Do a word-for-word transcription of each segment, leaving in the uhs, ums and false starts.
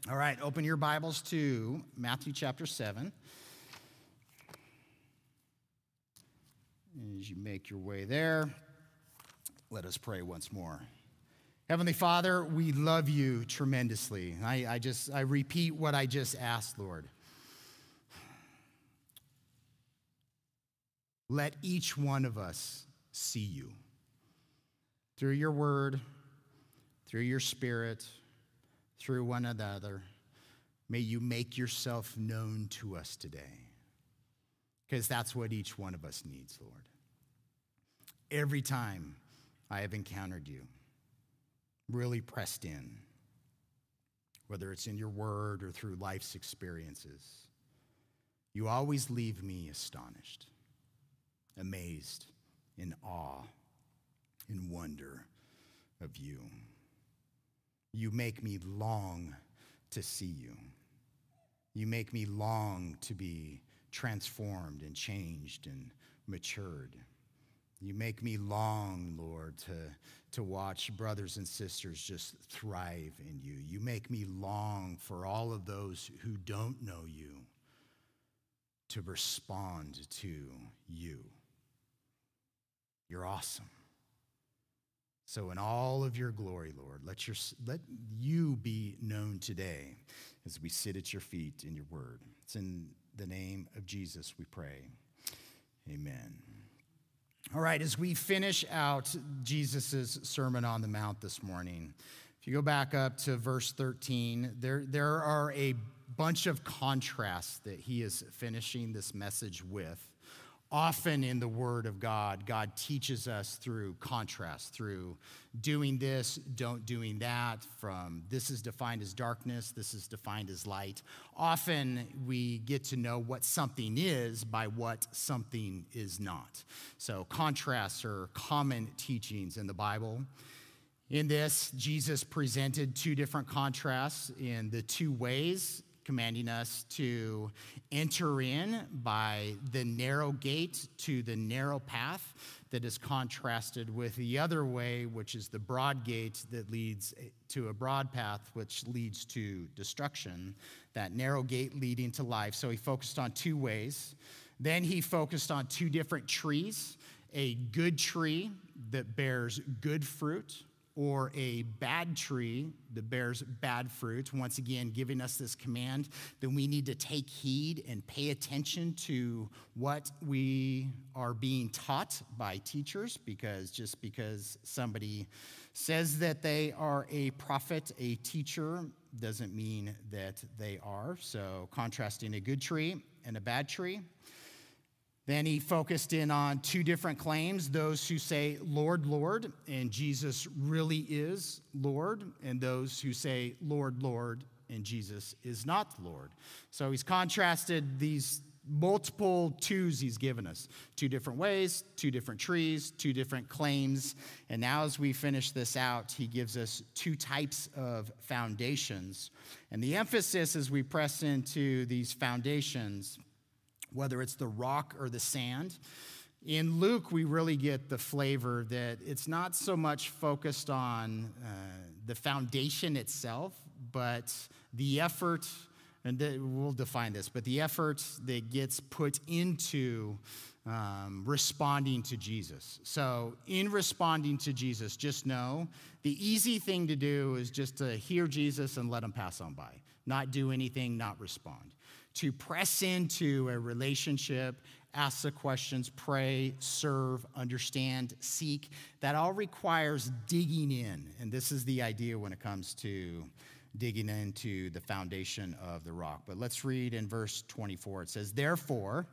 All right, open your Bibles to Matthew chapter seven. As you make your way there, let us pray once more. Heavenly Father, we love you tremendously. I, I just, I repeat what I just asked, Lord. Let each one of us see you through your word, through your spirit, through one another. May you make yourself known to us today, because that's what each one of us needs, Lord. Every time I have encountered you, really pressed in, whether it's in your word or through life's experiences, you always leave me astonished, amazed, in awe, in wonder of you. You make me long to see you. You make me long to be transformed and changed and matured. You make me long, Lord, to, to watch brothers and sisters just thrive in you. You make me long for all of those who don't know you to respond to you. You're awesome. So in all of your glory, Lord, let, your, let you be known today as we sit at your feet in your word. It's in the name of Jesus we pray. Amen. All right, as we finish out Jesus' Sermon on the Mount this morning, if you go back up to verse thirteen, there, there are a bunch of contrasts that he is finishing this message with. Often in the Word of God, God teaches us through contrast, through doing this, don't doing that, from this is defined as darkness, this is defined as light. Often we get to know what something is by what something is not. So contrasts are common teachings in the Bible. In this, Jesus presented two different contrasts in the two ways, commanding us to enter in by the narrow gate to the narrow path that is contrasted with the other way, which is the broad gate that leads to a broad path, which leads to destruction, that narrow gate leading to life. So he focused on two ways. Then he focused on two different trees, a good tree that bears good fruit, or a bad tree that bears bad fruit, once again giving us this command that we need to take heed and pay attention to what we are being taught by teachers, because just because somebody says that they are a prophet, a teacher, doesn't mean that they are. So contrasting a good tree and a bad tree. Then he focused in on two different claims, those who say, Lord, Lord, and Jesus really is Lord, and those who say, Lord, Lord, and Jesus is not Lord. So he's contrasted these multiple twos he's given us. Two different ways, two different trees, two different claims. And now as we finish this out, he gives us two types of foundations. And the emphasis as we press into these foundations, whether it's the rock or the sand. In Luke, we really get the flavor that it's not so much focused on uh, the foundation itself, but the effort, and we'll define this, but the effort that gets put into um, responding to Jesus. So in responding to Jesus, just know the easy thing to do is just to hear Jesus and let him pass on by, not do anything, not respond. To press into a relationship, ask the questions, pray, serve, understand, seek, that all requires digging in. And this is the idea when it comes to digging into the foundation of the rock. But let's read in verse twenty-four. It says, therefore,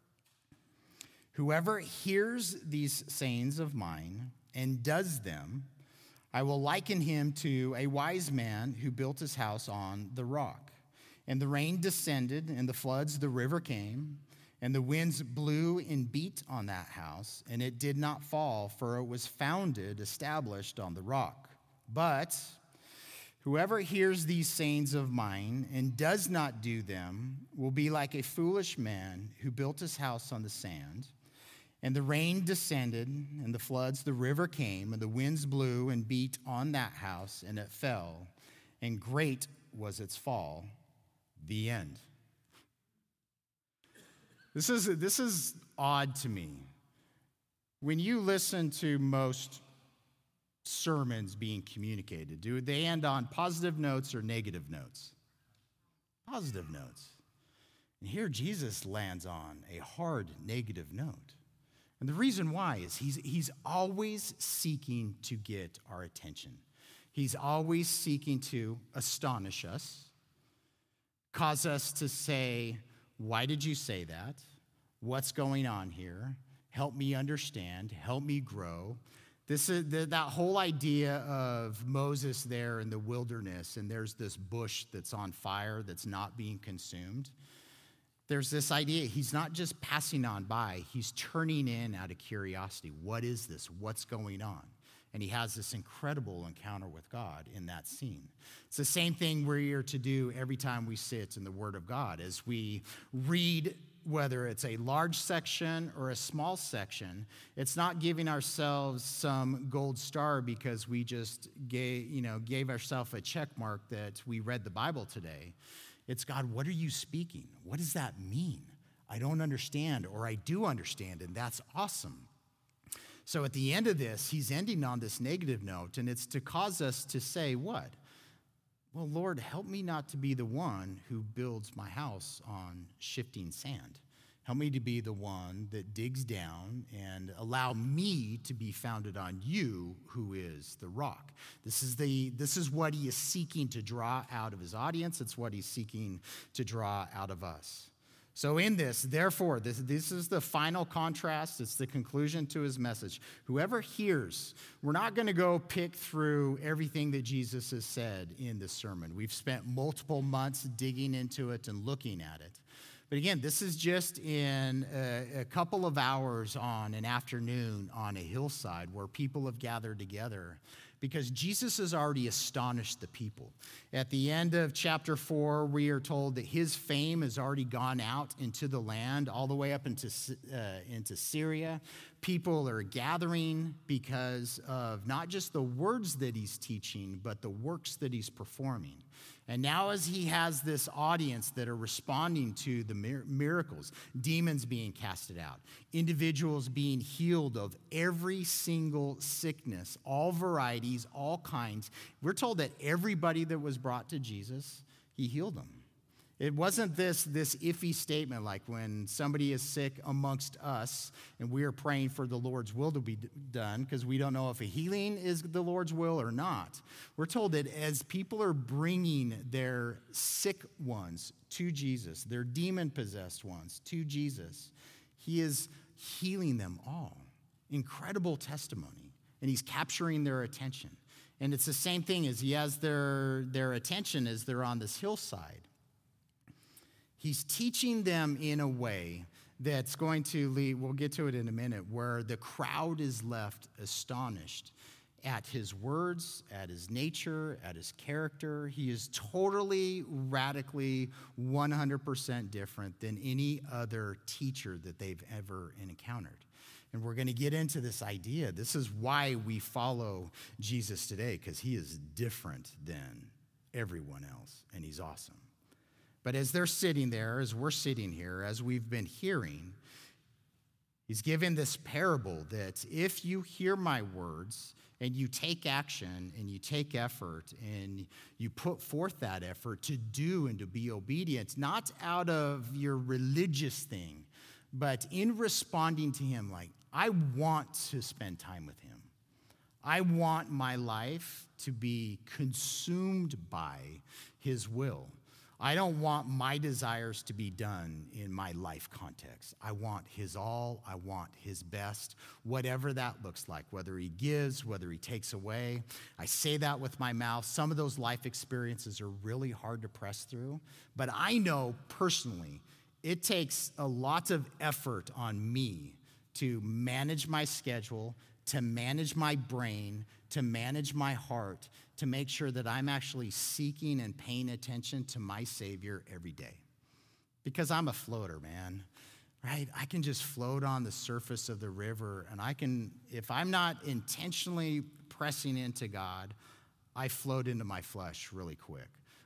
whoever hears these sayings of mine and does them, I will liken him to a wise man who built his house on the rock. And the rain descended, and the floods, the river came, and the winds blew and beat on that house, and it did not fall, for it was founded, established on the rock. But whoever hears these sayings of mine and does not do them will be like a foolish man who built his house on the sand. And the rain descended, and the floods, the river came, and the winds blew and beat on that house, and it fell. And great was its fall. The end. This is, this is odd to me. When you listen to most sermons being communicated, do they end on positive notes or negative notes? Positive notes. And here Jesus lands on a hard negative note. And the reason why is he's, he's always seeking to get our attention. He's always seeking to astonish us, cause us to say, why did you say that? What's going on here? Help me understand. Help me grow. This is the, that whole idea of Moses there in the wilderness, and there's this bush that's on fire that's not being consumed. There's this idea, he's not just passing on by, he's turning in out of curiosity. What is this? What's going on? And he has this incredible encounter with God in that scene. It's the same thing we're to do every time we sit in the Word of God. As we read, whether it's a large section or a small section, it's not giving ourselves some gold star because we just gave, you know, gave ourselves a check mark that we read the Bible today. It's, God, what are you speaking? What does that mean? I don't understand, or I do understand, and that's awesome. So at the end of this, he's ending on this negative note, and it's to cause us to say what? Well, Lord, help me not to be the one who builds my house on shifting sand. Help me to be the one that digs down and allow me to be founded on you, who is the rock. This is the this is what he is seeking to draw out of his audience. It's what he's seeking to draw out of us. So in this, therefore, this, this is the final contrast. It's the conclusion to his message. Whoever hears, we're not going to go pick through everything that Jesus has said in this sermon. We've spent multiple months digging into it and looking at it. But again, this is just in a, a couple of hours on an afternoon on a hillside where people have gathered together because Jesus has already astonished the people. At the end of chapter four, we are told that his fame has already gone out into the land, all the way up into, uh, into Syria. People are gathering because of not just the words that he's teaching, but the works that he's performing. And now as he has this audience that are responding to the miracles, demons being casted out, individuals being healed of every single sickness, all varieties, all kinds. We're told that everybody that was brought to Jesus, he healed them. It wasn't this, this iffy statement like when somebody is sick amongst us and we are praying for the Lord's will to be done because we don't know if a healing is the Lord's will or not. We're told that as people are bringing their sick ones to Jesus, their demon-possessed ones to Jesus, he is healing them all. Incredible testimony. And he's capturing their attention. And it's the same thing as he has their, their attention as they're on this hillside. He's teaching them in a way that's going to lead, we'll get to it in a minute, where the crowd is left astonished at his words, at his nature, at his character. He is totally, radically, one hundred percent different than any other teacher that they've ever encountered. And we're going to get into this idea. This is why we follow Jesus today, because he is different than everyone else, and he's awesome. But as they're sitting there, as we're sitting here, as we've been hearing, he's given this parable that if you hear my words and you take action and you take effort and you put forth that effort to do and to be obedient, not out of your religious thing, but in responding to him, like, I want to spend time with him. I want my life to be consumed by his will. I don't want my desires to be done in my life context. I want his all. I want his best, whatever that looks like, whether he gives, whether he takes away. I say that with my mouth. Some of those life experiences are really hard to press through, but I know personally it takes a lot of effort on me to manage my schedule, to manage my brain, to manage my heart, to make sure that I'm actually seeking and paying attention to my Savior every day. Because I'm a floater, man, right? I can just float on the surface of the river, and I can, if I'm not intentionally pressing into God, I float into my flesh really quick.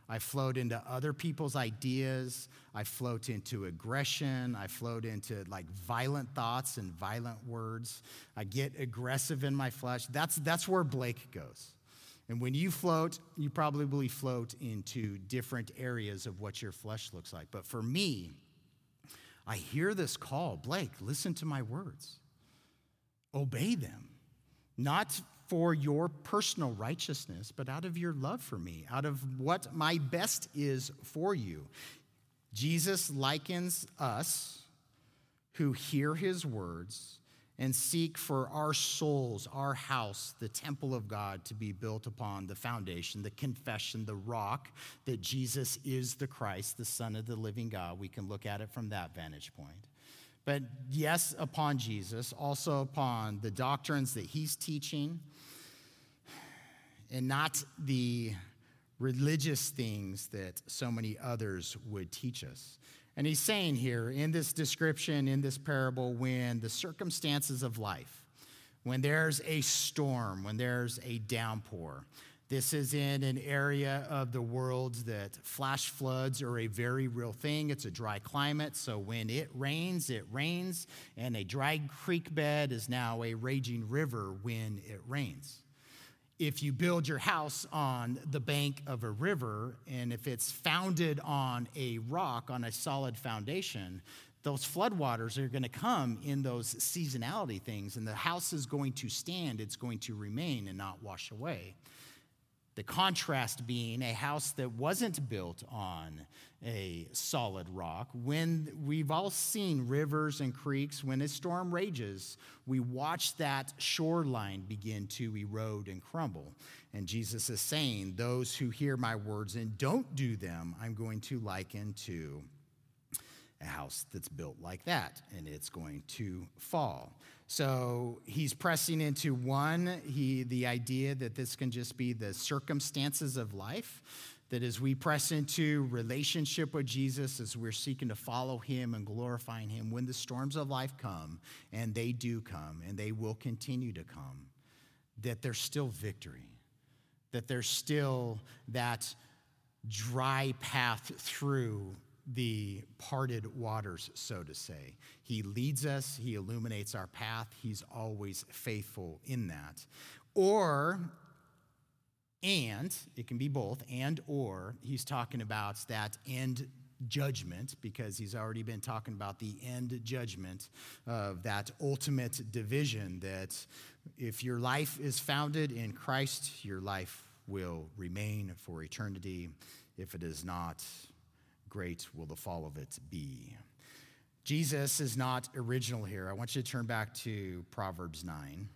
I float into other people's ideas. I float into aggression. I float into like violent thoughts and violent words. I get aggressive in my flesh. That's, that's where Blake goes. And when you float, you probably float into different areas of what your flesh looks like. But for me, I hear this call, Blake, listen to my words. Obey them, not for your personal righteousness, but out of your love for me, out of what my best is for you. Jesus likens us who hear his words and seek for our souls, our house, the temple of God, to be built upon the foundation, the confession, the rock that Jesus is the Christ, the Son of the living God. We can look at it from that vantage point. But yes, upon Jesus, also upon the doctrines that he's teaching, and not the religious things that so many others would teach us. And he's saying here in this description, in this parable, when the circumstances of life, when there's a storm, when there's a downpour, this is in an area of the world that flash floods are a very real thing. It's a dry climate, so when it rains, it rains, and a dry creek bed is now a raging river when it rains. If you build your house on the bank of a river, and if it's founded on a rock, on a solid foundation, those floodwaters are going to come in those seasonality things, and the house is going to stand, it's going to remain and not wash away. The contrast being a house that wasn't built on a solid rock. When we've all seen rivers and creeks, when a storm rages, we watch that shoreline begin to erode and crumble. And Jesus is saying, those who hear my words and don't do them, I'm going to liken to a house that's built like that, and it's going to fall. So he's pressing into one, he the idea that this can just be the circumstances of life, that as we press into relationship with Jesus, as we're seeking to follow him and glorifying him, when the storms of life come, and they do come, and they will continue to come, that there's still victory, that there's still that dry path through the parted waters, so to say. He leads us, he illuminates our path, he's always faithful in that. Or, and, it can be both, and or, he's talking about that end judgment, because he's already been talking about the end judgment of that ultimate division, that if your life is founded in Christ, your life will remain for eternity. If it is not, great will the fall of it be. Jesus is not original here. I want you to turn back to Proverbs nine.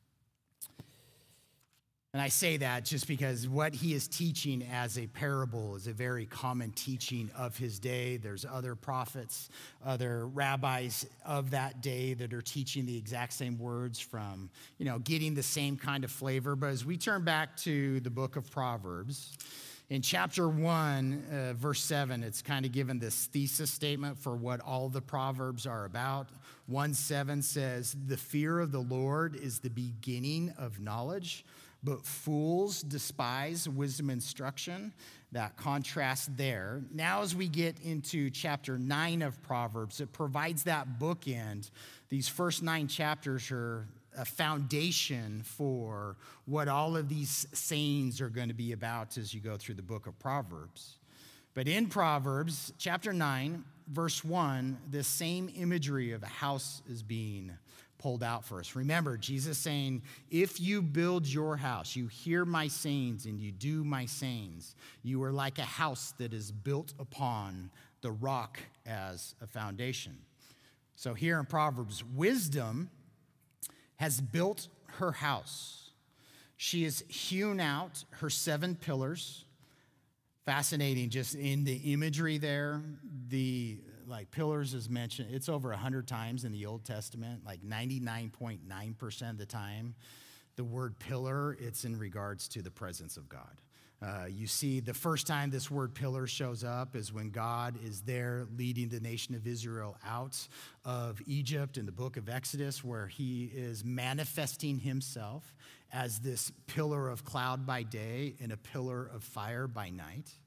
And I say that just because what he is teaching as a parable is a very common teaching of his day. There's other prophets, other rabbis of that day that are teaching the exact same words from, you know, getting the same kind of flavor. But as we turn back to the book of Proverbs, in chapter one, uh, verse seven, it's kind of given this thesis statement for what all the Proverbs are about. one seven says, the fear of the Lord is the beginning of knowledge, but fools despise wisdom instruction. That contrast there. Now as we get into chapter nine of Proverbs, it provides that bookend. These first nine chapters are a foundation for what all of these sayings are going to be about as you go through the book of Proverbs. But in Proverbs chapter nine, verse one, this same imagery of a house is being pulled out for us. Remember, Jesus saying, if you build your house, you hear my sayings and you do my sayings, you are like a house that is built upon the rock as a foundation. So here in Proverbs, wisdom has built her house. She has hewn out her seven pillars. Fascinating, just in the imagery there, the like pillars is mentioned. It's over one hundred times in the Old Testament, like ninety-nine point nine percent of the time. The word pillar, it's in regards to the presence of God. Uh, you see, the first time this word pillar shows up is when God is there leading the nation of Israel out of Egypt in the book of Exodus, where he is manifesting himself as this pillar of cloud by day and a pillar of fire by night.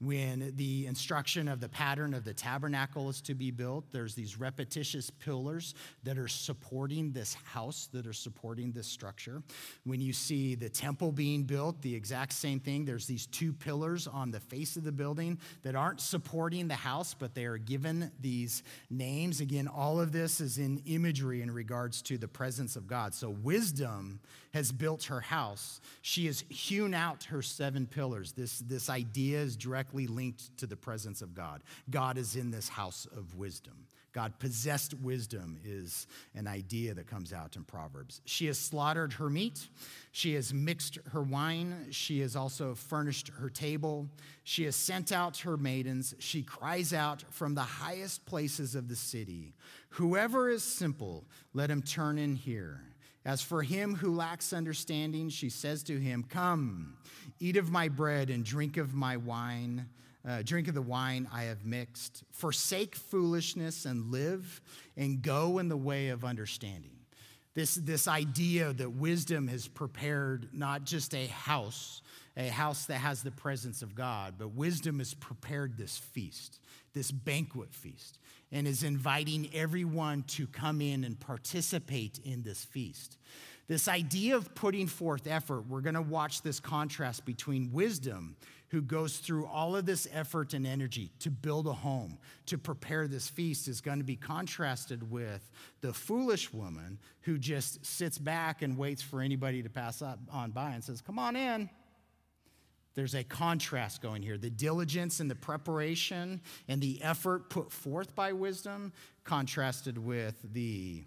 When the instruction of the pattern of the tabernacle is to be built, there's these repetitious pillars that are supporting this house, that are supporting this structure. When you see the temple being built, the exact same thing. There's these two pillars on the face of the building that aren't supporting the house, but they are given these names. Again, all of this is in imagery in regards to the presence of God. So wisdom has built her house. She has hewn out her seven pillars. This, this idea is directly linked to the presence of God. God is in this house of wisdom. God possessed wisdom is an idea that comes out in Proverbs. She has slaughtered her meat. She has mixed her wine. She has also furnished her table. She has sent out her maidens. She cries out from the highest places of the city, "Whoever is simple, let him turn in here. As for him who lacks understanding, she says to him, 'Come, eat of my bread and drink of my wine, uh, drink of the wine I have mixed. Forsake foolishness and live, and go in the way of understanding.'" This, this idea that wisdom has prepared not just a house, a house that has the presence of God, but wisdom has prepared this feast, this banquet feast, and is inviting everyone to come in and participate in this feast. This idea of putting forth effort, we're going to watch this contrast between wisdom, who goes through all of this effort and energy to build a home, to prepare this feast, is going to be contrasted with the foolish woman who just sits back and waits for anybody to pass up on by and says, "Come on in." There's a contrast going here. The diligence and the preparation and the effort put forth by wisdom contrasted with the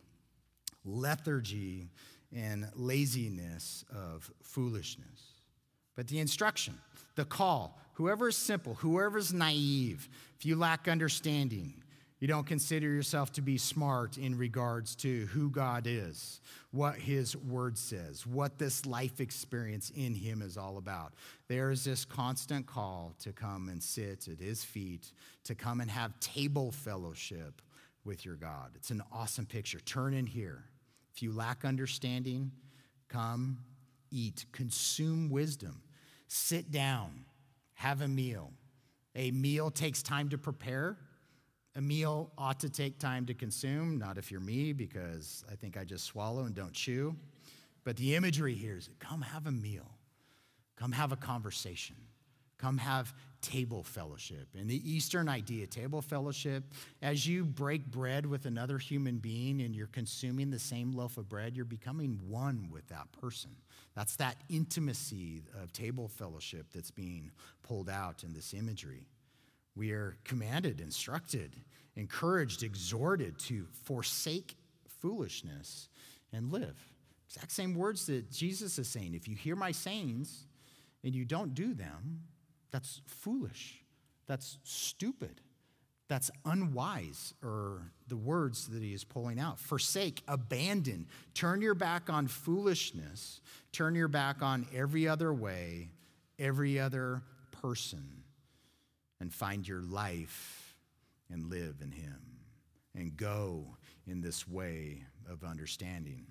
lethargy and laziness of foolishness. But the instruction, the call, whoever is simple, whoever is naive, if you lack understanding, you don't consider yourself to be smart in regards to who God is, what his word says, what this life experience in him is all about. There is this constant call to come and sit at his feet, to come and have table fellowship with your God. It's an awesome picture. Turn in here. If you lack understanding, come, eat, consume wisdom, sit down, have a meal. A meal takes time to prepare. A meal ought to take time to consume, not if you're me, because I think I just swallow and don't chew. But the imagery here is come have a meal. Come have a conversation. Come have table fellowship. And the Eastern idea, table fellowship, as you break bread with another human being and you're consuming the same loaf of bread, you're becoming one with that person. That's that intimacy of table fellowship that's being pulled out in this imagery. We are commanded, instructed, encouraged, exhorted to forsake foolishness and live. Exact same words that Jesus is saying. If you hear my sayings and you don't do them, that's foolish. That's stupid. That's unwise, or the words that he is pulling out. Forsake, abandon, turn your back on foolishness, turn your back on every other way, every other person, and find your life and live in him and go in this way of understanding.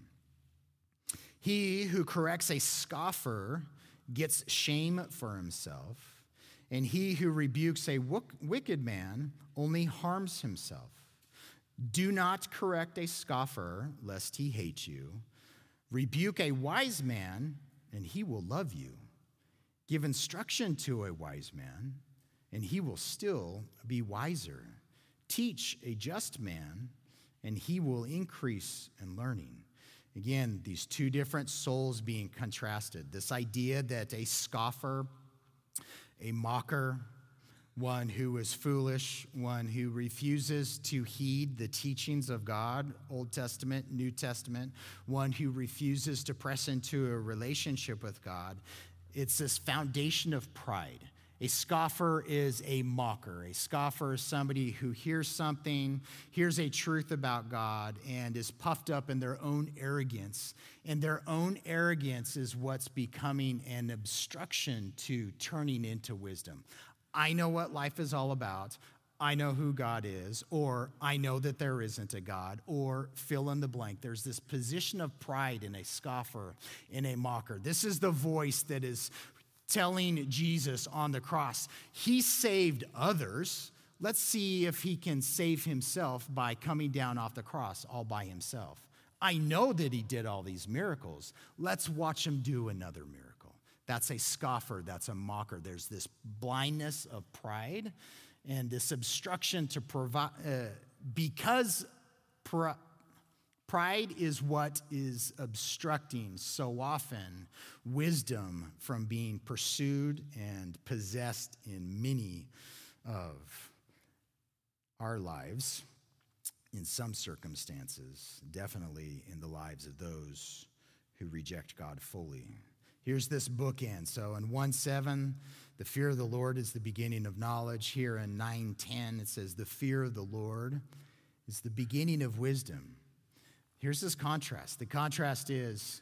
He who corrects a scoffer gets shame for himself, and he who rebukes a wicked man only harms himself. Do not correct a scoffer, lest he hate you. Rebuke a wise man, and he will love you. Give instruction to a wise man, and he will still be wiser. Teach a just man, and he will increase in learning. Again, these two different souls being contrasted. This idea that a scoffer, a mocker, one who is foolish, one who refuses to heed the teachings of God, Old Testament, New Testament, one who refuses to press into a relationship with God. It's this foundation of pride. A scoffer is a mocker. A scoffer is somebody who hears something, hears a truth about God, and is puffed up in their own arrogance. And their own arrogance is what's becoming an obstruction to turning into wisdom. I know what life is all about. I know who God is, or I know that there isn't a God, or fill in the blank. There's this position of pride in a scoffer, in a mocker. This is the voice that is telling Jesus on the cross, he saved others. Let's see if he can save himself by coming down off the cross all by himself. I know that he did all these miracles. Let's watch him do another miracle. That's a scoffer. That's a mocker. There's this blindness of pride and this obstruction to provide, uh, because pr- pride is what is obstructing so often wisdom from being pursued and possessed in many of our lives, in some circumstances, definitely in the lives of those who reject God fully. Here's this bookend. So in one seven, the fear of the Lord is the beginning of knowledge. Here in nine ten, it says the fear of the Lord is the beginning of wisdom. Here's this contrast. The contrast is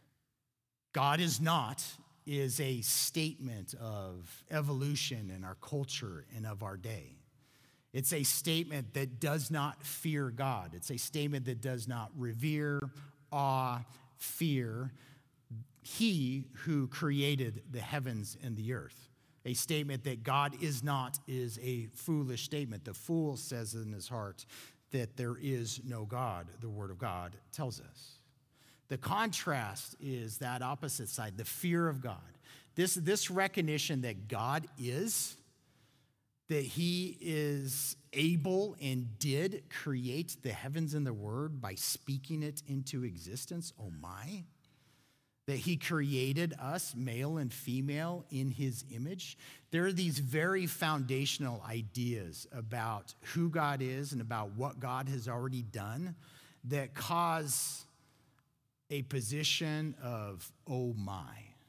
God is not is a statement of evolution in our culture and of our day. It's a statement that does not fear God. It's a statement that does not revere, awe, fear He who created the heavens and the earth. A statement that God is not is a foolish statement. The fool says in his heart that there is no God, the Word of God tells us. The contrast is that opposite side, the fear of God. This, this recognition that God is, that he is able and did create the heavens and the word by speaking it into existence. Oh my. That he created us, male and female, in his image. There are these very foundational ideas about who God is and about what God has already done that cause a position of, oh my.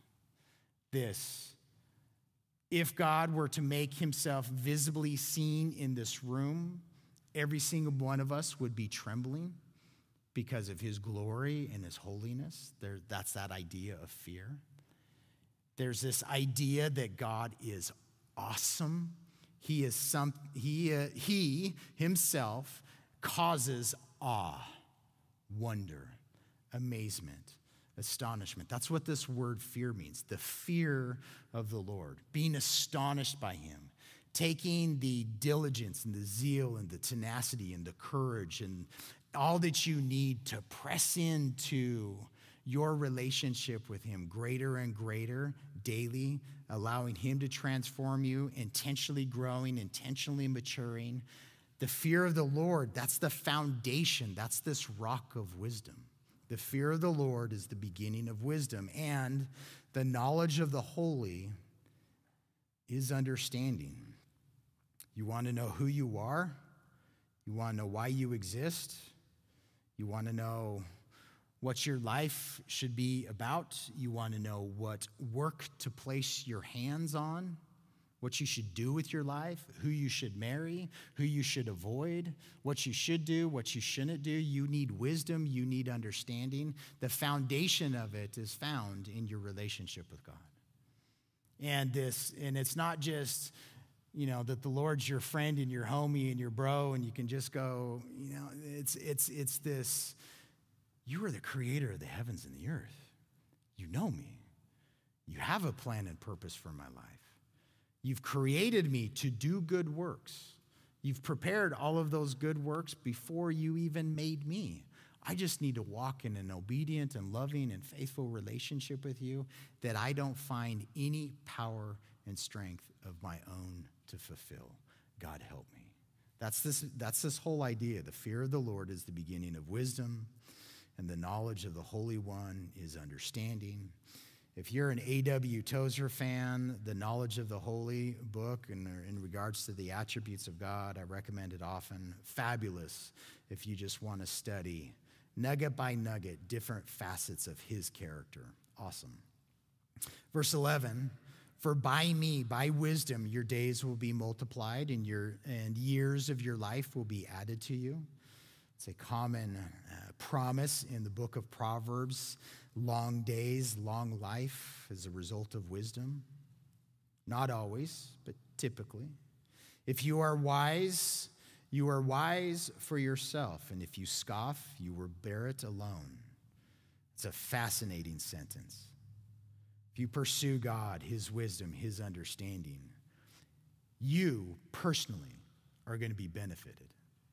This, if God were to make himself visibly seen in this room, every single one of us would be trembling because of his glory and his holiness. There, that's that idea of fear. There's this idea that God is awesome. He is some, he, uh, he himself causes awe, wonder, amazement, astonishment. That's what this word fear means. The fear of the Lord, being astonished by him, taking the diligence and the zeal and the tenacity and the courage and all that you need to press into your relationship with him greater and greater daily, allowing him to transform you, intentionally growing, intentionally maturing. The fear of the Lord, that's the foundation. That's this rock of wisdom. The fear of the Lord is the beginning of wisdom, and the knowledge of the holy is understanding. You want to know who you are? You want to know why you exist? You want to know what your life should be about? You want to know what work to place your hands on? What you should do with your life, who you should marry, who you should avoid, what you should do, what you shouldn't do. You need wisdom, you need understanding. The foundation of it is found in your relationship with God. And this, and it's not just, you know, that the Lord's your friend and your homie and your bro, and you can just go, you know, it's it's it's this, you are the creator of the heavens and the earth. You know me. You have a plan and purpose for my life. You've created me to do good works. You've prepared all of those good works before you even made me. I just need to walk in an obedient and loving and faithful relationship with you that I don't find any power and strength of my own to fulfill. God help me. That's this, that's this whole idea. The fear of the Lord is the beginning of wisdom, and the knowledge of the Holy One is understanding. If you're an A W Tozer fan, the Knowledge of the Holy book, and in regards to the attributes of God, I recommend it often. Fabulous if you just want to study nugget by nugget different facets of his character. Awesome. Verse eleven, for by me, by wisdom, your days will be multiplied and your and years of your life will be added to you. It's a common uh, promise in the book of Proverbs. Long days, long life as a result of wisdom. Not always, but typically. If you are wise, you are wise for yourself. And if you scoff, you will bear it alone. It's a fascinating sentence. If if you pursue God, his wisdom, his understanding, you personally are going to be benefited.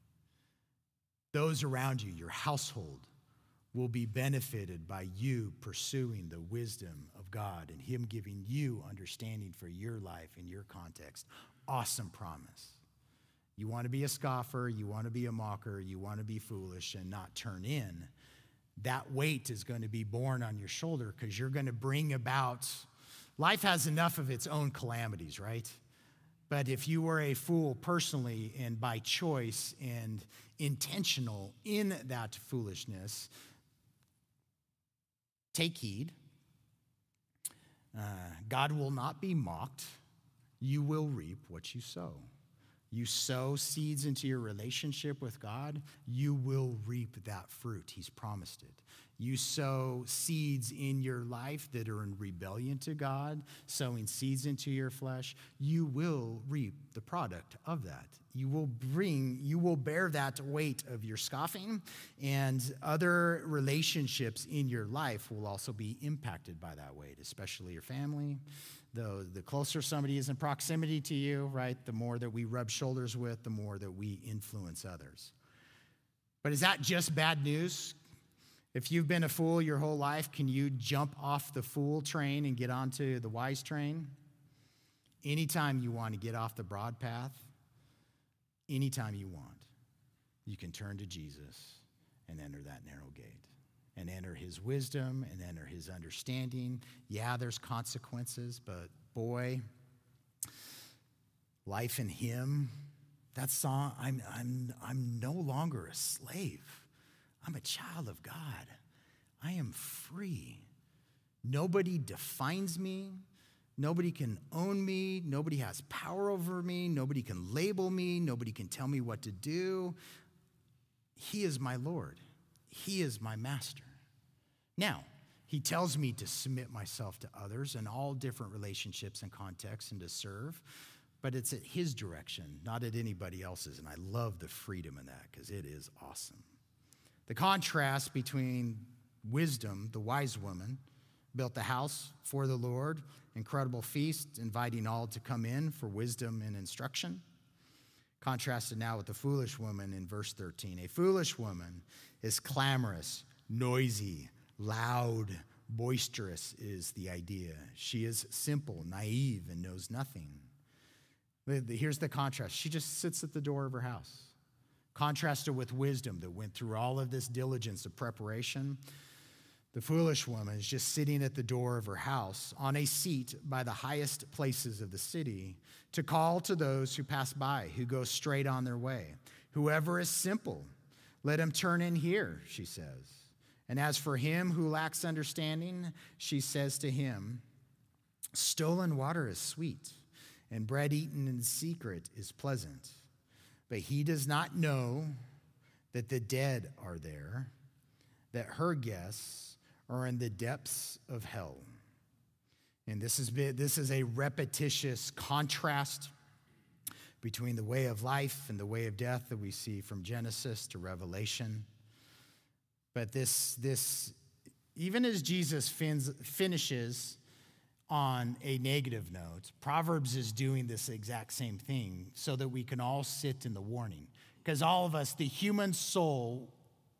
Those around you, your household, will be benefited by you pursuing the wisdom of God and him giving you understanding for your life and your context. Awesome promise. You want to be a scoffer, you want to be a mocker, you want to be foolish and not turn in. That weight is going to be borne on your shoulder because you're going to bring about, life has enough of its own calamities, right? But if you were a fool personally and by choice and intentional in that foolishness, take heed. Uh, God will not be mocked. You will reap what you sow. You sow seeds into your relationship with God, you will reap that fruit. He's promised it. You sow seeds in your life that are in rebellion to God, sowing seeds into your flesh, you will reap the product of that. You will bring, you will bear that weight of your scoffing, and other relationships in your life will also be impacted by that weight, especially your family. The, the closer somebody is in proximity to you, right, the more that we rub shoulders with, the more that we influence others. But is that just bad news? If you've been a fool your whole life, can you jump off the fool train and get onto the wise train? Anytime you want to get off the broad path, anytime you want, you can turn to Jesus and enter that narrow gate. And enter his wisdom and enter his understanding. Yeah, there's consequences, but boy, life in him, that song, I'm, I'm, I'm no longer a slave. I'm a child of God. I am free. Nobody defines me. Nobody can own me. Nobody has power over me. Nobody can label me. Nobody can tell me what to do. He is my Lord. He is my master. Now, he tells me to submit myself to others in all different relationships and contexts and to serve, but it's at his direction, not at anybody else's, and I love the freedom in that because it is awesome. The contrast between wisdom, the wise woman, built the house for the Lord, incredible feast, inviting all to come in for wisdom and instruction. Contrasted now with the foolish woman in verse thirteen. A foolish woman is clamorous, noisy, loud, boisterous is the idea. She is simple, naive, and knows nothing. Here's the contrast. She just sits at the door of her house. Contrasted with wisdom that went through all of this diligence of preparation. The foolish woman is just sitting at the door of her house on a seat by the highest places of the city to call to those who pass by, who go straight on their way. Whoever is simple, let him turn in here, she says. And as for him who lacks understanding, she says to him, stolen water is sweet, and bread eaten in secret is pleasant. But he does not know that the dead are there, that her guests are in the depths of hell. And this is, this is a repetitious contrast between the way of life and the way of death that we see from Genesis to Revelation. But this, this, even as Jesus fins, finishes on a negative note, Proverbs is doing this exact same thing so that we can all sit in the warning. Because all of us, the human soul,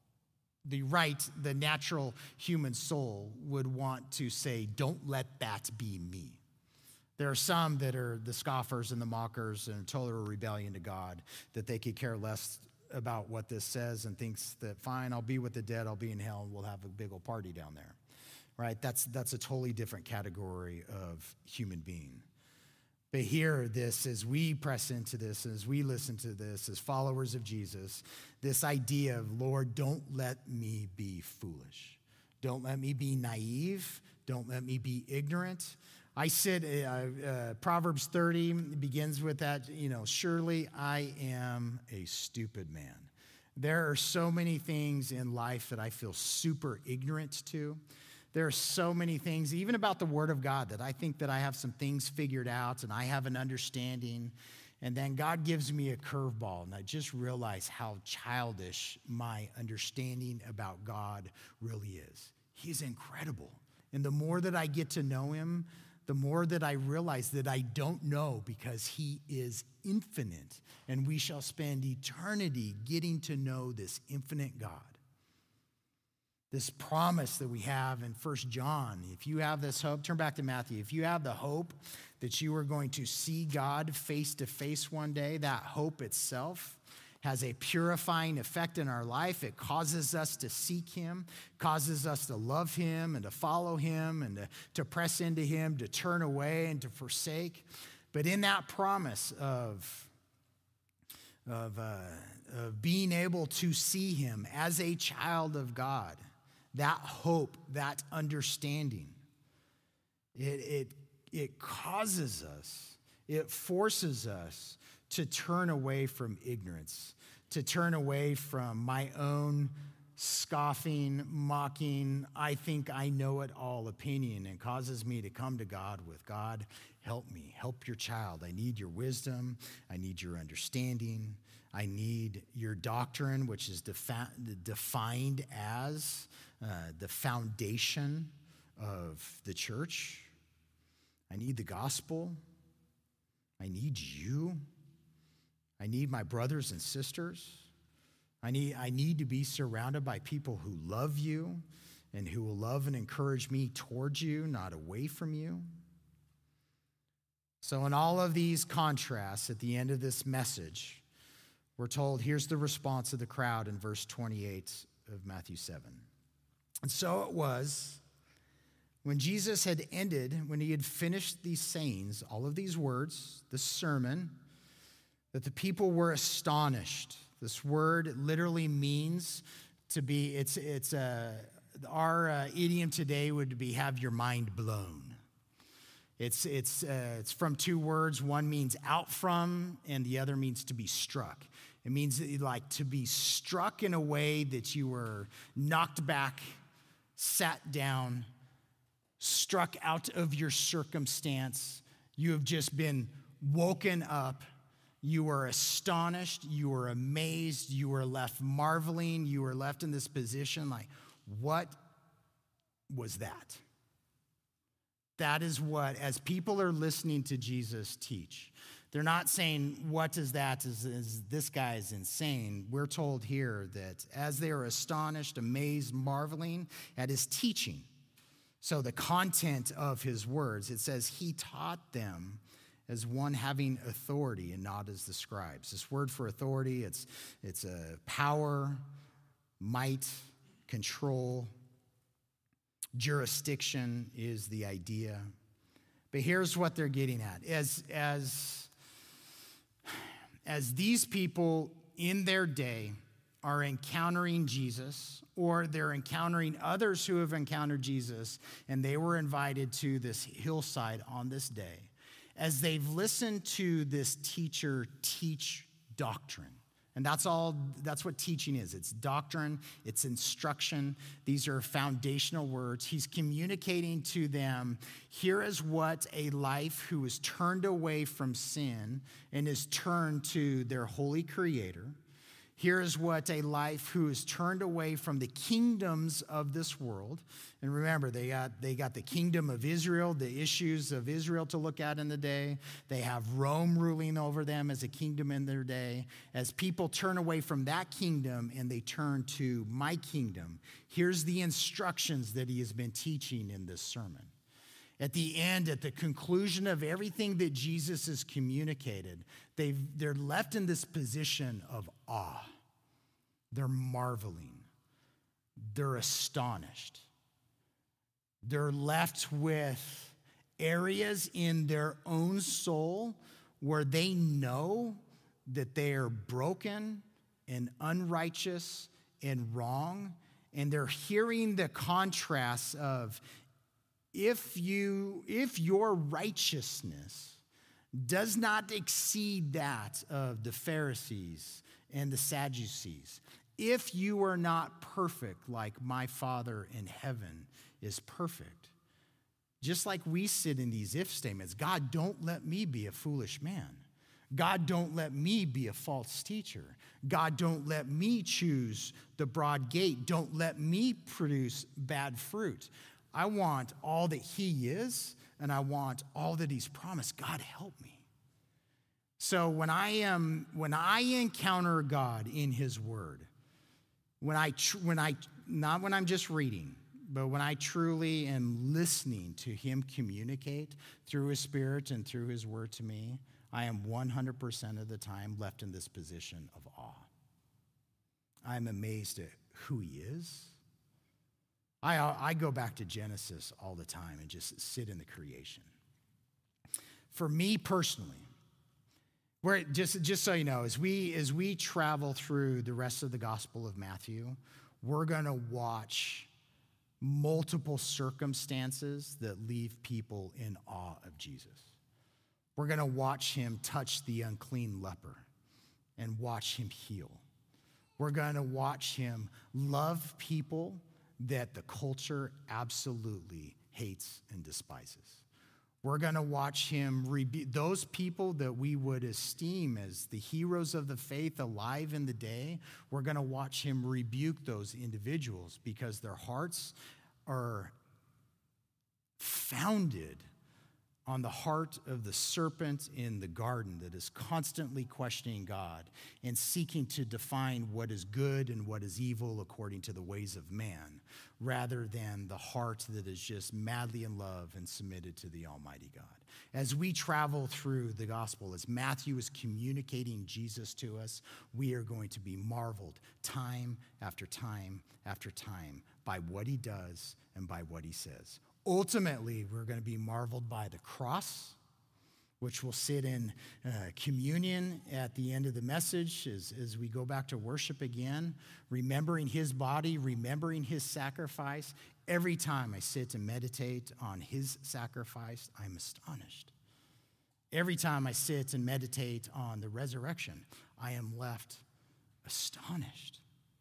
the right, the natural human soul would want to say, don't let that be me. There are some that are the scoffers and the mockers and total rebellion to God, that they could care less about what this says and thinks that, fine, I'll be with the dead, I'll be in hell, and we'll have a big old party down there, right? That's, that's a totally different category of human being. But here, this, as we press into this, as we listen to this, as followers of Jesus, this idea of, Lord, don't let me be foolish. Don't let me be naive. Don't let me be ignorant. I said, uh, uh, Proverbs thirty begins with that, you know, surely I am a stupid man. There are so many things in life that I feel super ignorant to. There are so many things, even about the Word of God, that I think that I have some things figured out and I have an understanding. And then God gives me a curveball, and I just realize how childish my understanding about God really is. He's incredible. And the more that I get to know him, the more that I realize that I don't know, because he is infinite. And we shall spend eternity getting to know this infinite God. This promise that we have in First John. If you have this hope, turn back to Matthew. If you have the hope that you are going to see God face to face one day, that hope itself has a purifying effect in our life. It causes us to seek him, causes us to love him and to follow him and to, to press into him, to turn away and to forsake. But in that promise of, of, uh, of being able to see him as a child of God, that hope, that understanding, it, it, it causes us, it forces us to turn away from ignorance, to turn away from my own scoffing, mocking, I think I know it all opinion, and causes me to come to God with, God, help me, help your child. I need your wisdom. I need your understanding. I need your doctrine, which is defi- defined as uh, the foundation of the church. I need the gospel. I need you. I need my brothers and sisters. I need, I need to be surrounded by people who love you and who will love and encourage me towards you, not away from you. So in all of these contrasts, at the end of this message, we're told, here's the response of the crowd in verse twenty-eight of Matthew seven. And so it was, when Jesus had ended, when he had finished these sayings, all of these words, this sermon, that the people were astonished. This word literally means to be, it's, it's a, our uh, idiom today would be have your mind blown. It's, it's, uh, it's from two words. One means out from, and the other means to be struck. It means like to be struck in a way that you were knocked back, sat down, struck out of your circumstance. You have just been woken up. You were astonished. You were amazed. You were left marveling. You were left in this position like, what was that? That is what, as people are listening to Jesus teach, they're not saying, what is that? Is, is this guy is insane. We're told here that as they are astonished, amazed, marveling at his teaching. So the content of his words, it says he taught them as one having authority and not as the scribes. This word for authority, it's, it's a power, might, control. Jurisdiction is the idea. But here's what they're getting at. As, as, as these people in their day are encountering Jesus, or they're encountering others who have encountered Jesus, and they were invited to this hillside on this day, as they've listened to this teacher teach doctrine. And that's all, that's what teaching is. It's doctrine, it's instruction. These are foundational words. He's communicating to them, here is what a life who is turned away from sin and is turned to their holy creator. Here is what a life who is turned away from the kingdoms of this world. And remember, they got, they got the kingdom of Israel, the issues of Israel to look at in the day. They have Rome ruling over them as a kingdom in their day. As people turn away from that kingdom and they turn to my kingdom, here's the instructions that he has been teaching in this sermon. At the end, at the conclusion of everything that Jesus has communicated, they've, they're left in this position of awe. They're marveling. They're astonished. They're left with areas in their own soul where they know that they are broken and unrighteous and wrong, and they're hearing the contrasts of, If you, if your righteousness does not exceed that of the Pharisees and the Sadducees, if you are not perfect like my Father in heaven is perfect, just like we sit in these if statements, God, don't let me be a foolish man. God, don't let me be a false teacher. God, don't let me choose the broad gate. Don't let me produce bad fruit. I want all that he is, and I want all that he's promised. God, help me. So when I am, when I encounter God in his word, when I, tr- when I, not when I'm just reading, but when I truly am listening to him communicate through his spirit and through his word to me, I am one hundred percent of the time left in this position of awe. I'm amazed at who he is. I, I go back to Genesis all the time and just sit in the creation. For me personally, where just, just so you know, as we, as we travel through the rest of the Gospel of Matthew, we're going to watch multiple circumstances that leave people in awe of Jesus. We're going to watch him touch the unclean leper and watch him heal. We're going to watch him love people that the culture absolutely hates and despises. We're going to watch him rebuke those people that we would esteem as the heroes of the faith alive in the day. We're going to watch him rebuke those individuals because their hearts are founded on the heart of the serpent in the garden that is constantly questioning God and seeking to define what is good and what is evil according to the ways of man, rather than the heart that is just madly in love and submitted to the Almighty God. As we travel through the gospel, as Matthew is communicating Jesus to us, we are going to be marveled time after time after time by what he does and by what he says. Ultimately, we're going to be marveled by the cross, which will sit in uh, communion at the end of the message as, as we go back to worship again, remembering his body, remembering his sacrifice. Every time I sit and meditate on his sacrifice, I'm astonished. Every time I sit and meditate on the resurrection, I am left astonished,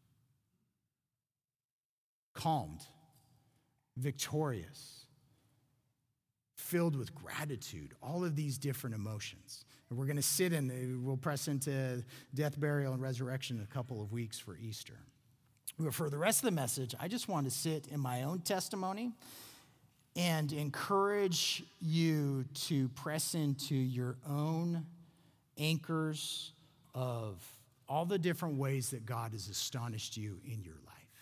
calmed, victorious, filled with gratitude, all of these different emotions. And we're going to sit in, we'll press into death, burial, and resurrection in a couple of weeks for Easter. But for the rest of the message, I just want to sit in my own testimony and encourage you to press into your own anchors of all the different ways that God has astonished you in your life.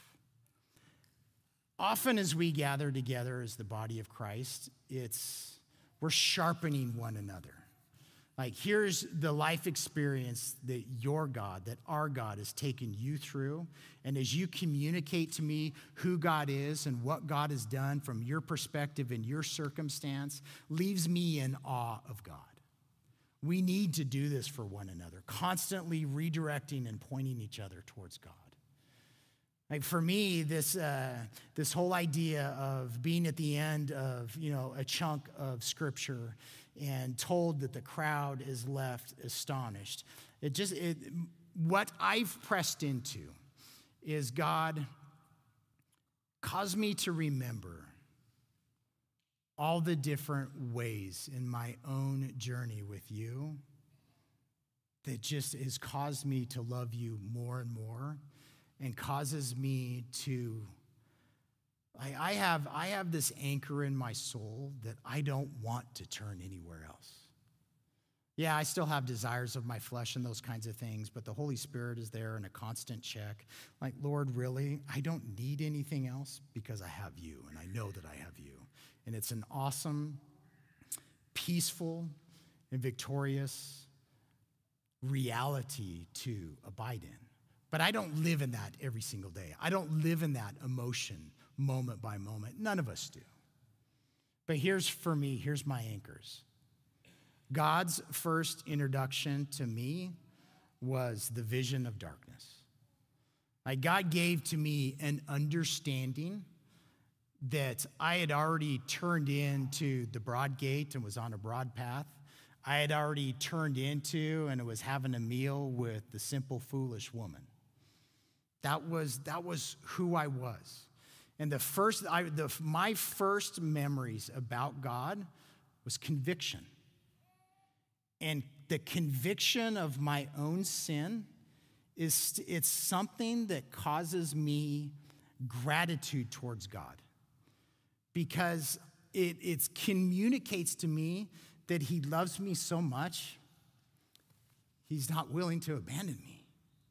Often as we gather together as the body of Christ, it's we're sharpening one another. Like, here's the life experience that your God, that our God has taken you through. And as you communicate to me who God is and what God has done from your perspective and your circumstance, leaves me in awe of God. We need to do this for one another, constantly redirecting and pointing each other towards God. Like for me, this uh, this whole idea of being at the end of, you know, a chunk of scripture and told that the crowd is left astonished, it just it, what I've pressed into is God caused me to remember all the different ways in my own journey with you that just has caused me to love you more and more. And causes me to, I, I have I have this anchor in my soul that I don't want to turn anywhere else. Yeah, I still have desires of my flesh and those kinds of things, but the Holy Spirit is there in a constant check. Like, Lord, really, I don't need anything else because I have you, and I know that I have you. And it's an awesome, peaceful, and victorious reality to abide in. But I don't live in that every single day. I don't live in that emotion moment by moment. None of us do. But here's for me, here's my anchors. God's first introduction to me was the vision of darkness. Like, God gave to me an understanding that I had already turned into the broad gate and was on a broad path. I had already turned into and was having a meal with the simple, foolish woman. That was, that was who I was. And the first, I, the, my first memories about God was conviction. And the conviction of my own sin is, it's something that causes me gratitude towards God. because it it communicates to me that he loves me so much, he's not willing to abandon me.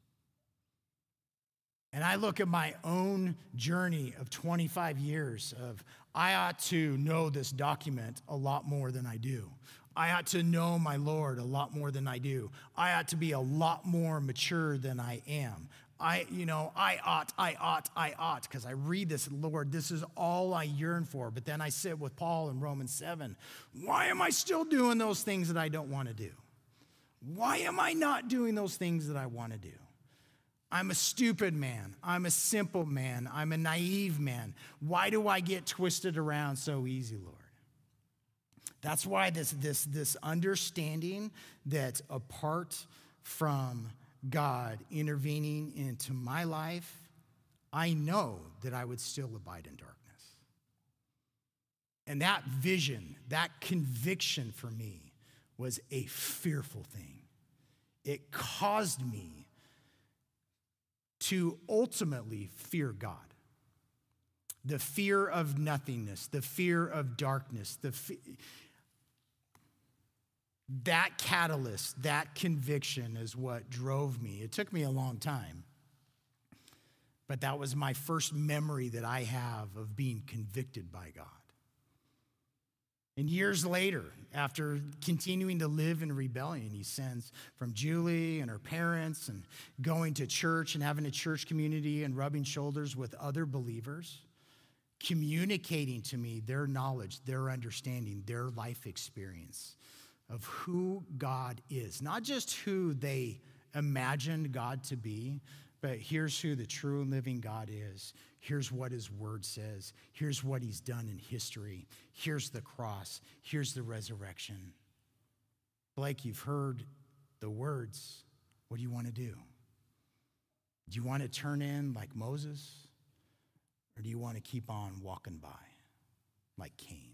And I look at my own journey of twenty-five years of, I ought to know this document a lot more than I do. I ought to know my Lord a lot more than I do. I ought to be a lot more mature than I am. I, you know, I ought, I ought, I ought, because I read this, Lord, this is all I yearn for. But then I sit with Paul in Romans seven. Why am I still doing those things that I don't want to do? Why am I not doing those things that I want to do? I'm a stupid man. I'm a simple man. I'm a naive man. Why do I get twisted around so easy, Lord? That's why this, this, this understanding that apart from God intervening into my life, I know that I would still abide in darkness. And that vision, that conviction for me was a fearful thing. It caused me to ultimately fear God. The fear of nothingness, the fear of darkness, the fe- that catalyst, that conviction is what drove me. It took me a long time, but that was my first memory that I have of being convicted by God. And years later, after continuing to live in rebellion, he sends from Julie and her parents and going to church and having a church community and rubbing shoulders with other believers, communicating to me their knowledge, their understanding, their life experience of who God is. Not just who they imagined God to be, but here's who the true and living God is. Here's what his word says. Here's what he's done in history. Here's the cross. Here's the resurrection. Blake, you've heard the words. What do you want to do? Do you want to turn in like Moses? Or do you want to keep on walking by like Cain?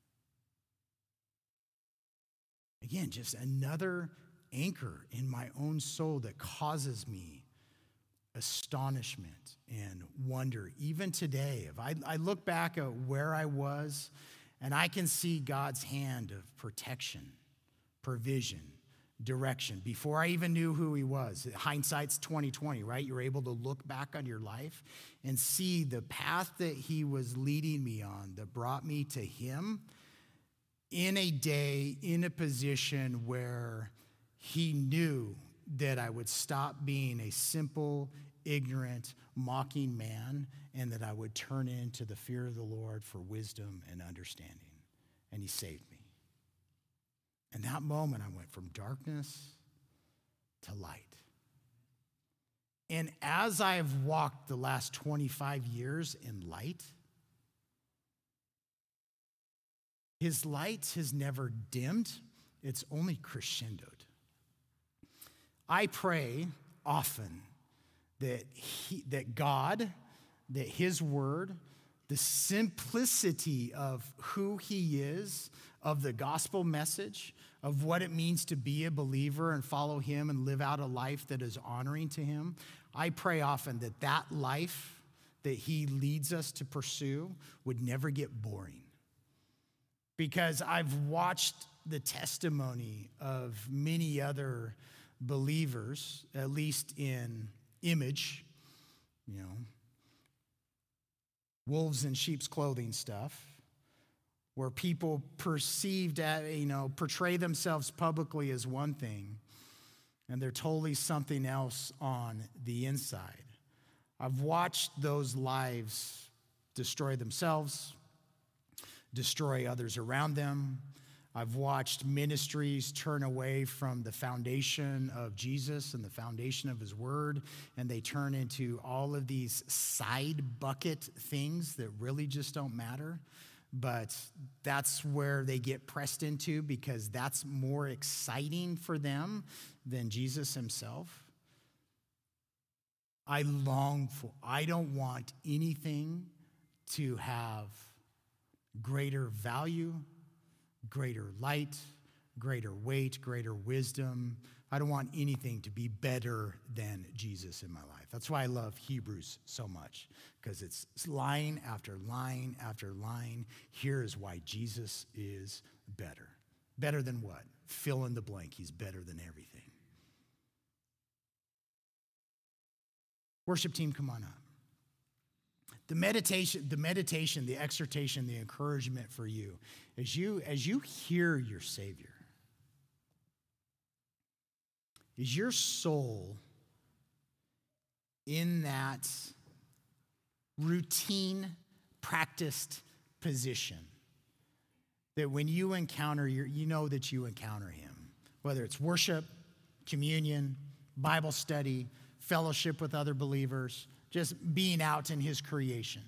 Again, just another anchor in my own soul that causes me astonishment and wonder. Even today, if I, I look back at where I was and I can see God's hand of protection, provision, direction before I even knew who he was. Hindsight's twenty twenty, right? You're able to look back on your life and see the path that he was leading me on that brought me to him in a day, in a position where he knew that I would stop being a simple, ignorant, mocking man, and that I would turn into the fear of the Lord for wisdom and understanding. And he saved me. In that moment, I went from darkness to light. And as I have walked the last twenty-five years in light, his light has never dimmed. It's only crescendoed. I pray often that he, that God, that his word, the simplicity of who he is, of the gospel message, of what it means to be a believer and follow him and live out a life that is honoring to him. I pray often that that life that he leads us to pursue would never get boring. Because I've watched the testimony of many other believers, at least in image, you know, wolves in sheep's clothing stuff, where people perceived, at, you know, portray themselves publicly as one thing, and they're totally something else on the inside. I've watched those lives destroy themselves, destroy others around them. I've watched ministries turn away from the foundation of Jesus and the foundation of his word, and they turn into all of these side bucket things that really just don't matter. But that's where they get pressed into because that's more exciting for them than Jesus himself. I long for, I don't want anything to have greater value, greater light, greater weight, greater wisdom, I don't want anything to be better than Jesus in my life. That's why I love Hebrews so much, because it's line after line after line. Here is why Jesus is better. Better than what? Fill in the blank. He's better than everything. Worship team, come on up. The meditation, the meditation, the exhortation, the encouragement for you, as you, as you hear your Savior, is your soul in that routine, practiced position that when you encounter, your, you know that you encounter him, whether it's worship, communion, Bible study, fellowship with other believers, just being out in his creation.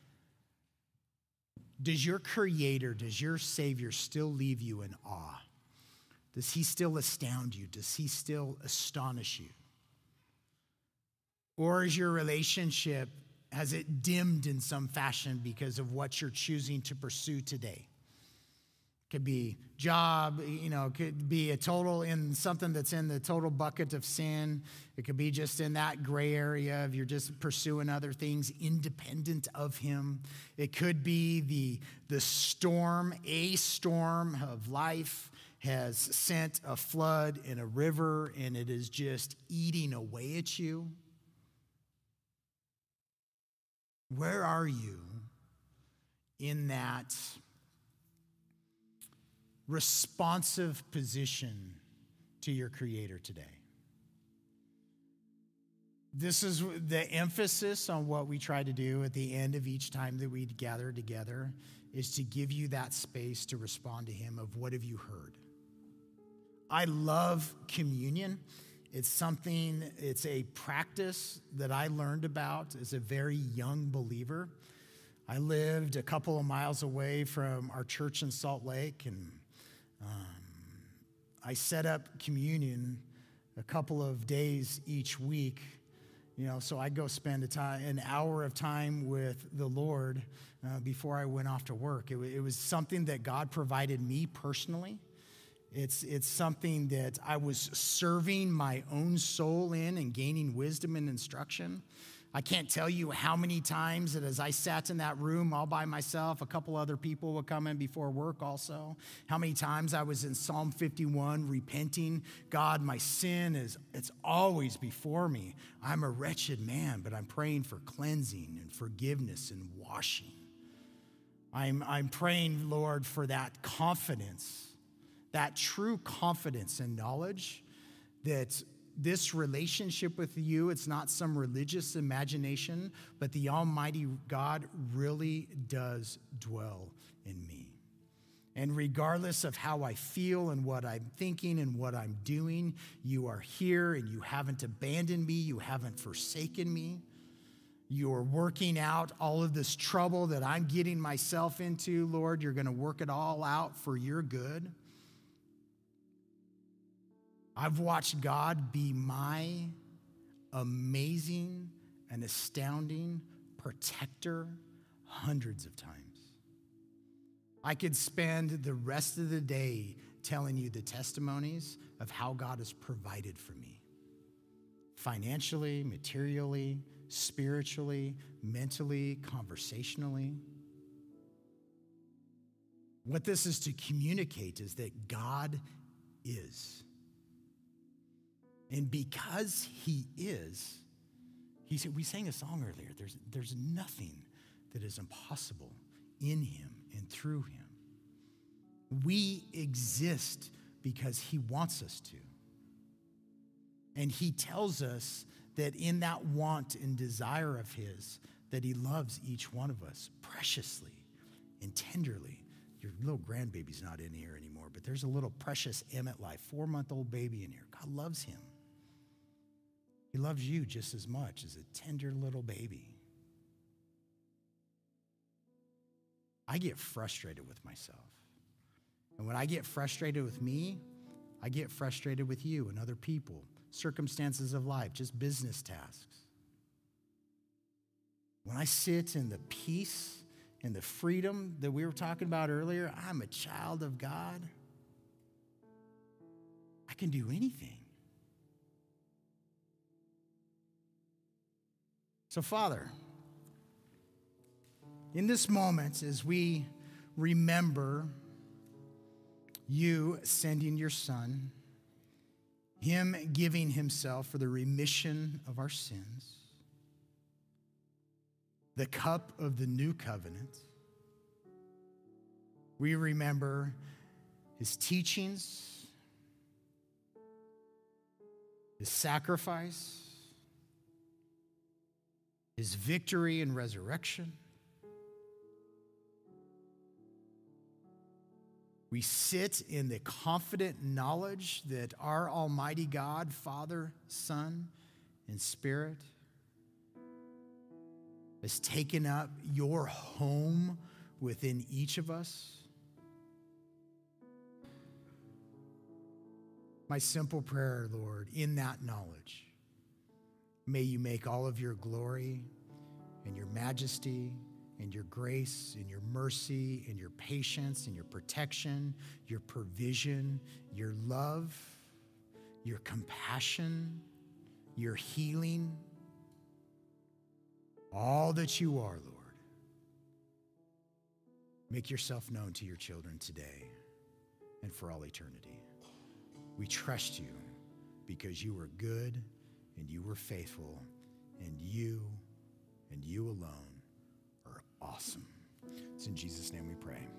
Does your Creator, does your Savior still leave you in awe? Does he still astound you? Does he still astonish you? Or is your relationship, has it dimmed in some fashion because of what you're choosing to pursue today? Could be job, you know, could be a total in something that's in the total bucket of sin. It could be just in that gray area of you're just pursuing other things independent of him. It could be the, the storm, a storm of life has sent a flood in a river and it is just eating away at you. Where are you in that responsive position to your Creator today? This is the emphasis on what we try to do at the end of each time that we gather together, is to give you that space to respond to him of what have you heard. I love communion. It's something, it's a practice that I learned about as a very young believer. I lived a couple of miles away from our church in Salt Lake, and um, I set up communion a couple of days each week, you know, so I'd go spend a time, an hour of time with the Lord uh, before I went off to work. It, it was something that God provided me personally. It's, it's something that I was serving my own soul in and gaining wisdom and instruction. I can't tell you how many times that as I sat in that room all by myself, a couple other people would come in before work also. How many times I was in Psalm fifty-one repenting. God, my sin is, it's always before me. I'm a wretched man, but I'm praying for cleansing and forgiveness and washing. I'm, I'm praying, Lord, for that confidence, that true confidence and knowledge that this relationship with you, it's not some religious imagination, but the Almighty God really does dwell in me. And regardless of how I feel and what I'm thinking and what I'm doing, you are here and you haven't abandoned me, you haven't forsaken me. You're working out all of this trouble that I'm getting myself into, Lord. You're going to work it all out for your good. I've watched God be my amazing and astounding protector hundreds of times. I could spend the rest of the day telling you the testimonies of how God has provided for me. Financially, materially, spiritually, mentally, conversationally. What this is to communicate is that God is. And because he is, he said, we sang a song earlier, there's, there's nothing that is impossible in him and through him. We exist because he wants us to. And he tells us that in that want and desire of his, that he loves each one of us preciously and tenderly. Your little grandbaby's not in here anymore, but there's a little precious Emmett Life, four-month-old baby in here. God loves him. He loves you just as much as a tender little baby. I get frustrated with myself. And when I get frustrated with me, I get frustrated with you and other people, circumstances of life, just business tasks. When I sit in the peace and the freedom that we were talking about earlier, I'm a child of God. I can do anything. So, Father, in this moment, as we remember you sending your Son, him giving himself for the remission of our sins, the cup of the new covenant, we remember his teachings, his sacrifice, his victory and resurrection. We sit in the confident knowledge that our Almighty God, Father, Son, and Spirit, has taken up your home within each of us. My simple prayer, Lord, in that knowledge, may you make all of your glory and your majesty and your grace and your mercy and your patience and your protection, your provision, your love, your compassion, your healing, all that you are, Lord. Make yourself known to your children today and for all eternity. We trust you because you were good and you were faithful, and you and you alone are awesome. It's in Jesus' name we pray.